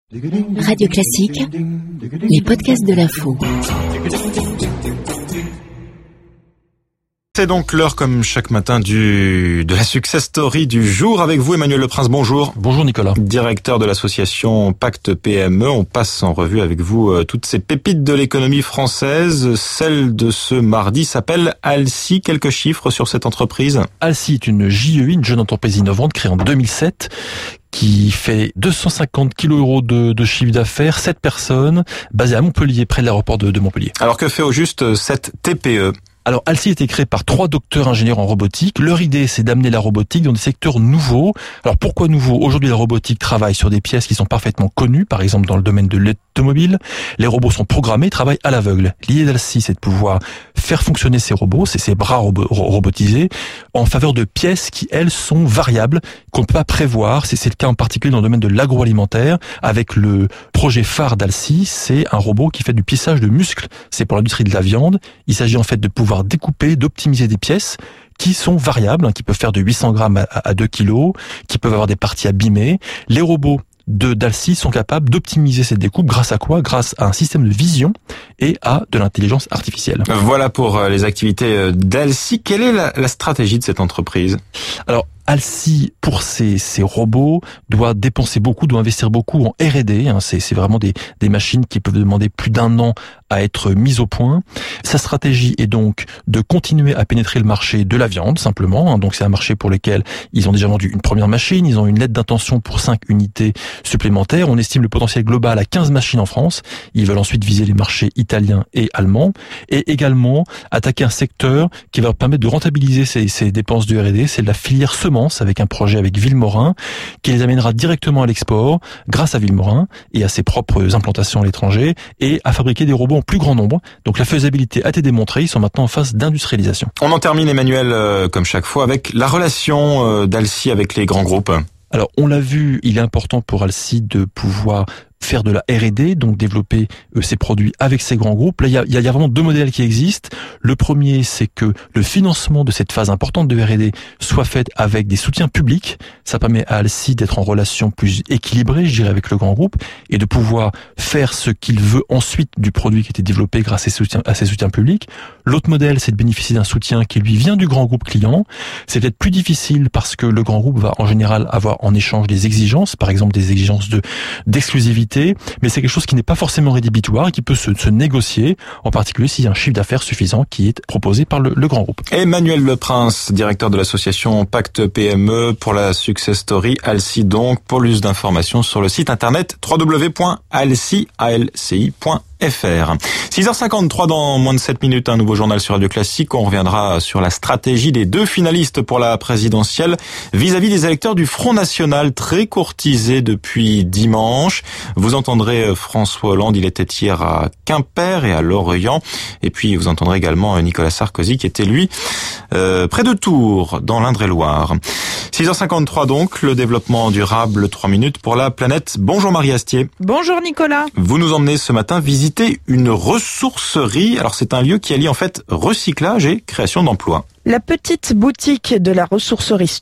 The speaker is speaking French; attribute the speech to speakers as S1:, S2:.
S1: Radio Classique, les podcasts de l'info.
S2: C'est donc l'heure, comme chaque matin, de la success story du jour. Avec vous, Emmanuel Leprince, bonjour.
S3: Bonjour Nicolas.
S2: Directeur de l'association Pacte PME. On passe en revue avec vous toutes ces pépites de l'économie française. Celle de ce mardi s'appelle Alcy. Quelques chiffres sur cette entreprise.
S3: Alcy est une JEI, une jeune entreprise innovante créée en 2007. Qui fait 250 kg de chiffre d'affaires, 7 personnes, basée à Montpellier, près de l'aéroport de Montpellier.
S2: Alors que fait au juste cette TPE ?
S3: Alors, Alcy a été créé par 3 docteurs ingénieurs en robotique. Leur idée, c'est d'amener la robotique dans des secteurs nouveaux. Alors, pourquoi nouveaux ? Aujourd'hui, la robotique travaille sur des pièces qui sont parfaitement connues, par exemple dans le domaine de l'automobile. Les robots sont programmés, travaillent à l'aveugle. L'idée d'Alcy, c'est de pouvoir faire fonctionner ces robots, ces bras robotisés, en faveur de pièces qui, elles, sont variables, qu'on ne peut pas prévoir. C'est le cas en particulier dans le domaine de l'agroalimentaire, avec le projet phare d'Alcy, c'est un robot qui fait du plissage de muscles. C'est pour l'industrie de la viande. Il s'agit en fait de pouvoir découper, d'optimiser des pièces qui sont variables, qui peuvent faire de 800 grammes à 2 kilos, qui peuvent avoir des parties abîmées. Les robots d'Alcy sont capables d'optimiser cette découpe grâce à quoi ? Grâce à un système de vision et à de l'intelligence artificielle.
S2: Voilà pour les activités d'Alcy. Quelle est la stratégie de cette entreprise ?
S3: Alors, Alcy, pour ces robots, doit dépenser beaucoup, doit investir beaucoup en R&D. C'est vraiment des machines qui peuvent demander plus d'1 an à être mises au point. Sa stratégie est donc de continuer à pénétrer le marché de la viande, simplement. Donc c'est un marché pour lequel ils ont déjà vendu une première machine. Ils ont une lettre d'intention pour 5 unités supplémentaires. On estime le potentiel global à 15 machines en France. Ils veulent ensuite viser les marchés italiens et allemands. Et également attaquer un secteur qui va leur permettre de rentabiliser ces dépenses de R&D. C'est la filière semence, avec un projet avec Villemorin qui les amènera directement à l'export grâce à Villemorin et à ses propres implantations à l'étranger et à fabriquer des robots en plus grand nombre. Donc la faisabilité a été démontrée, ils sont maintenant en phase d'industrialisation.
S2: On en termine, Emmanuel, comme chaque fois, avec la relation d'Alcy avec les grands groupes.
S3: Alors on l'a vu, il est important pour Alcy de pouvoir faire de la R&D, donc développer ses produits avec ces grands groupes. Là, il y a vraiment 2 modèles qui existent. Le premier, c'est que le financement de cette phase importante de R&D soit fait avec des soutiens publics. Ça permet à Alcy d'être en relation plus équilibrée, je dirais, avec le grand groupe et de pouvoir faire ce qu'il veut ensuite du produit qui a été développé grâce à ces soutiens publics. L'autre modèle, c'est de bénéficier d'un soutien qui lui vient du grand groupe client. C'est peut-être plus difficile parce que le grand groupe va en général avoir en échange des exigences, par exemple des exigences d'exclusivité, mais c'est quelque chose qui n'est pas forcément rédhibitoire et qui peut se négocier, en particulier s'il y a un chiffre d'affaires suffisant qui est proposé par le grand groupe.
S2: Emmanuel Leprince, directeur de l'association Pacte PME, pour la success story Alcy. Donc, pour plus d'informations sur le site internet www.alcy.fr. 6h53, dans moins de 7 minutes, un nouveau journal sur Radio Classique. On reviendra sur la stratégie des 2 finalistes pour la présidentielle vis-à-vis des électeurs du Front National, très courtisés depuis dimanche. Vous entendrez François Hollande, il était hier à Quimper et à Lorient. Et puis vous entendrez également Nicolas Sarkozy qui était lui près de Tours, dans l'Indre-et-Loire. 6h53 donc, le développement durable, 3 minutes pour la planète. Bonjour Marie Astier.
S4: Bonjour Nicolas.
S2: Vous nous emmenez ce matin visiter une ressourcerie. Alors c'est un lieu qui allie en fait recyclage et création d'emplois.
S4: La petite boutique de la ressourcerie